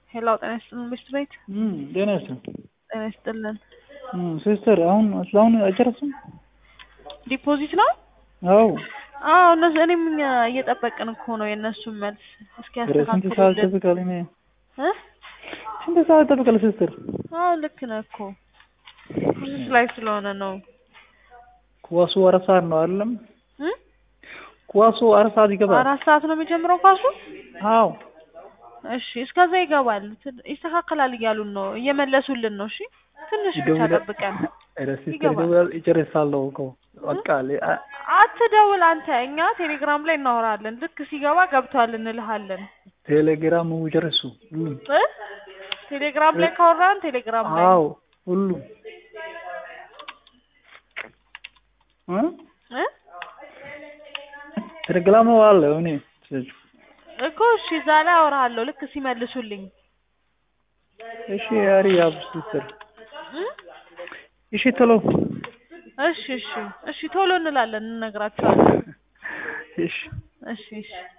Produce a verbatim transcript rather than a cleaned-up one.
ሄሎ ጤና ይስጥልን ሚስት ቤት እም ደህና ነሽ? ጤና ይስጥልን። እም ሲስተር አሁን አሁን አጨረስን? ዲፖዚት ነው? አዎ አዎ እነሱ እኔም እየጠበቅን እኮ ነው የእነሱን መልስ። እስኪ ስንት ሰዓት ያስተካክሉልን ይጠብቃል? እኔ እ ስንት ሰዓት ይጠብቃል ሲስተር? አዎ ልክ ነህ እኮ ፕሮሰስ ላይ ስለሆነ ነው። ኳሱ አራት ሰዓት ነው አይደለም? እ ኳሱ አራት ሰዓት ይገባል። አራት ሰዓት ነው የሚጀምረው ኳሱ? አዎ እሺ እስከዛ ይገባል ይስተካከላል እያሉን ነው እየመለሱልን ነው። እሺ ትንሽ ብቻ ጠብቀን ኧረ ሲስተር ይደውላል ይጨርሳለሁ እኮ በቃ አትደውል አንተ እኛ ቴሌግራም ላይ እናወራለን። ልክ ሲገባ ገብቷል እንልሃለን። ቴሌግራም ጨርሱ ሁሉ እ ቴሌግራም ላይ ካወራን ቴሌግራም ላይ አዎ ሁሉ እ እ ቴሌግራም አለ እኔ እኮ እሺ እዛ ላይ አወራለሁ ልክ ሲመልሱልኝ። እሺ አሪያብ ሲስተር እ እሺ ቶሎ እሺ እሺ እሺ ቶሎ እንላለን እንነግራቸዋለን። እሺ እሺ እሺ